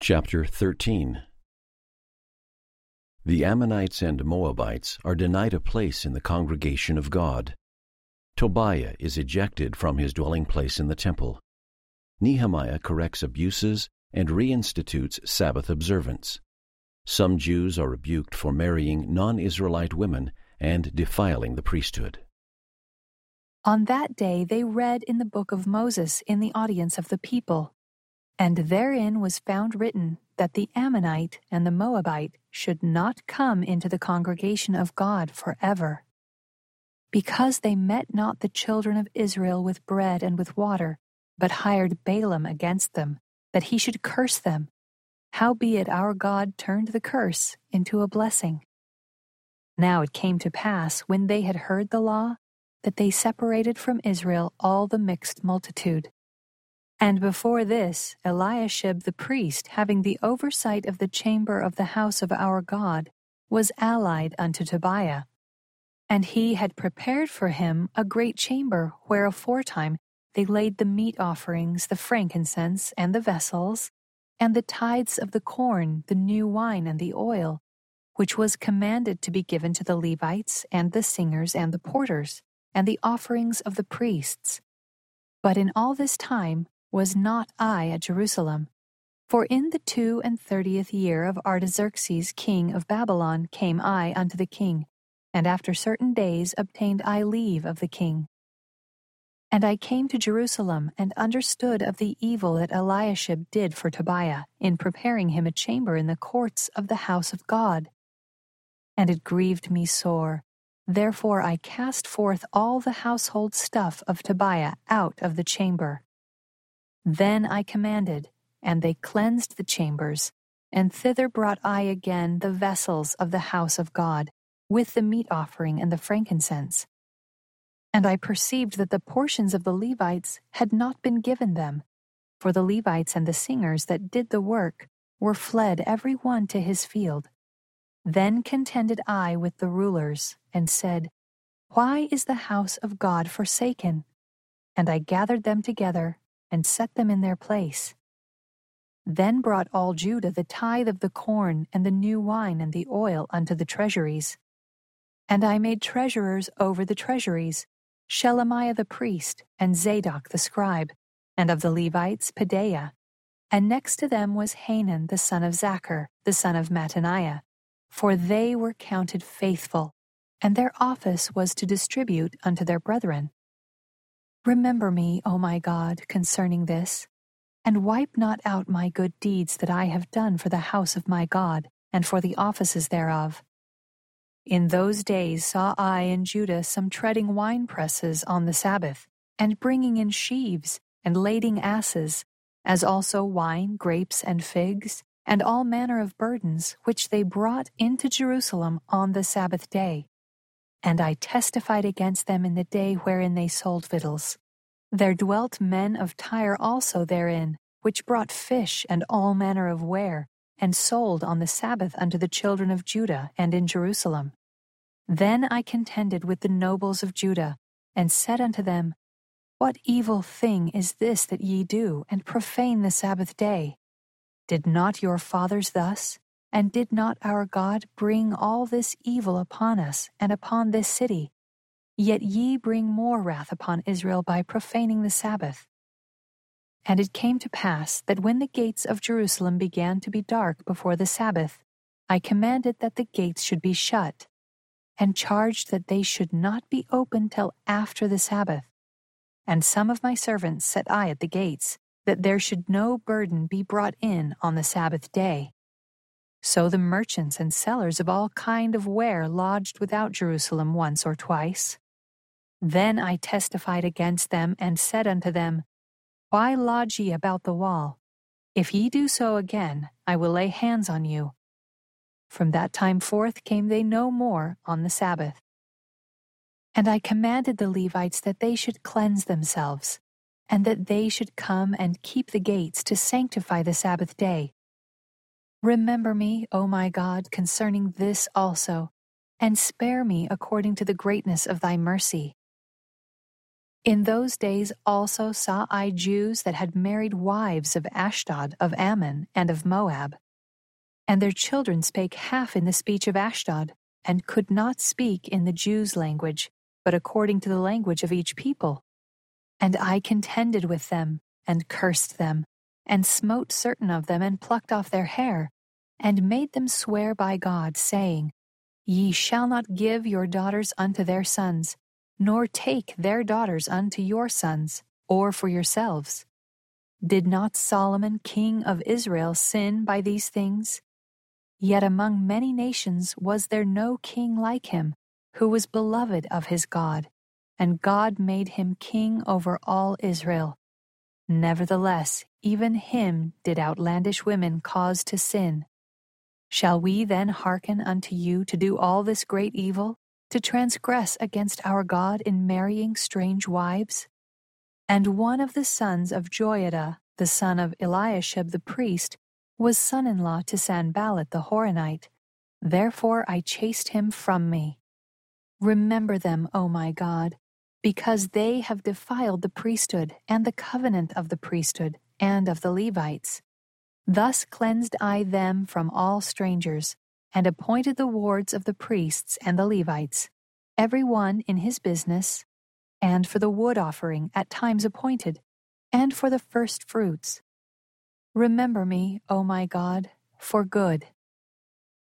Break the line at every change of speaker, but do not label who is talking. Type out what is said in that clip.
Chapter 13. The Ammonites and Moabites are denied a place in the congregation of God. Tobiah is ejected from his dwelling place in the temple. Nehemiah corrects abuses and reinstitutes Sabbath observance. Some Jews are rebuked for marrying non-Israelite women and defiling the priesthood.
On that day they read in the book of Moses in the audience of the people, and therein was found written that the Ammonite and the Moabite should not come into the congregation of God forever. Because they met not the children of Israel with bread and with water, but hired Balaam against them, that he should curse them. Howbeit our God turned the curse into a blessing. Now it came to pass, when they had heard the law, that they separated from Israel all the mixed multitude. And before this, Eliashib the priest, having the oversight of the chamber of the house of our God, was allied unto Tobiah. And he had prepared for him a great chamber, where aforetime they laid the meat offerings, the frankincense, and the vessels, and the tithes of the corn, the new wine, and the oil, which was commanded to be given to the Levites, and the singers, and the porters, and the offerings of the priests. But in all this time was not I at Jerusalem. For in the 32nd year of Artaxerxes king of Babylon came I unto the king, and after certain days obtained I leave of the king. And I came to Jerusalem, and understood of the evil that Eliashib did for Tobiah, in preparing him a chamber in the courts of the house of God. And it grieved me sore. Therefore I cast forth all the household stuff of Tobiah out of the chamber. Then I commanded, and they cleansed the chambers, and thither brought I again the vessels of the house of God, with the meat offering and the frankincense. And I perceived that the portions of the Levites had not been given them, for the Levites and the singers that did the work were fled every one to his field. Then contended I with the rulers, and said, Why is the house of God forsaken? And I gathered them together, and set them in their place. Then brought all Judah the tithe of the corn, and the new wine, and the oil unto the treasuries. And I made treasurers over the treasuries, Shelemiah the priest, and Zadok the scribe, and of the Levites Pedaiah. And next to them was Hanan the son of Zachar, the son of Mattaniah, for they were counted faithful, and their office was to distribute unto their brethren. Remember me, O my God, concerning this, and wipe not out my good deeds that I have done for the house of my God, and for the offices thereof. In those days saw I in Judah some treading winepresses on the Sabbath, and bringing in sheaves, and lading asses, as also wine, grapes, and figs, and all manner of burdens, which they brought into Jerusalem on the Sabbath day. And I testified against them in the day wherein they sold victuals. There dwelt men of Tyre also therein, which brought fish and all manner of ware, and sold on the Sabbath unto the children of Judah and in Jerusalem. Then I contended with the nobles of Judah, and said unto them, What evil thing is this that ye do, and profane the Sabbath day? Did not your fathers thus? And did not our God bring all this evil upon us and upon this city? Yet ye bring more wrath upon Israel by profaning the Sabbath. And it came to pass that when the gates of Jerusalem began to be dark before the Sabbath, I commanded that the gates should be shut, and charged that they should not be opened till after the Sabbath. And some of my servants set I at the gates, that there should no burden be brought in on the Sabbath day. So the merchants and sellers of all kind of ware lodged without Jerusalem once or twice. Then I testified against them, and said unto them, Why lodge ye about the wall? If ye do so again, I will lay hands on you. From that time forth came they no more on the Sabbath. And I commanded the Levites that they should cleanse themselves, and that they should come and keep the gates to sanctify the Sabbath day. Remember me, O my God, concerning this also, and spare me according to the greatness of thy mercy. In those days also saw I Jews that had married wives of Ashdod, of Ammon, and of Moab. And their children spake half in the speech of Ashdod, and could not speak in the Jews' language, but according to the language of each people. And I contended with them, and cursed them, and smote certain of them, and plucked off their hair, and made them swear by God, saying, Ye shall not give your daughters unto their sons, nor take their daughters unto your sons, or for yourselves. Did not Solomon king of Israel sin by these things? Yet among many nations was there no king like him, who was beloved of his God, and God made him king over all Israel. Nevertheless, even him did outlandish women cause to sin. Shall we then hearken unto you to do all this great evil, to transgress against our God in marrying strange wives? And one of the sons of Joiada, the son of Eliashib the priest, was son-in-law to Sanballat the Horonite. Therefore I chased him from me. Remember them, O my God, because they have defiled the priesthood and the covenant of the priesthood and of the Levites. Thus cleansed I them from all strangers, and appointed the wards of the priests and the Levites, every one in his business, and for the wood offering at times appointed, and for the first fruits. Remember me, O my God, for good,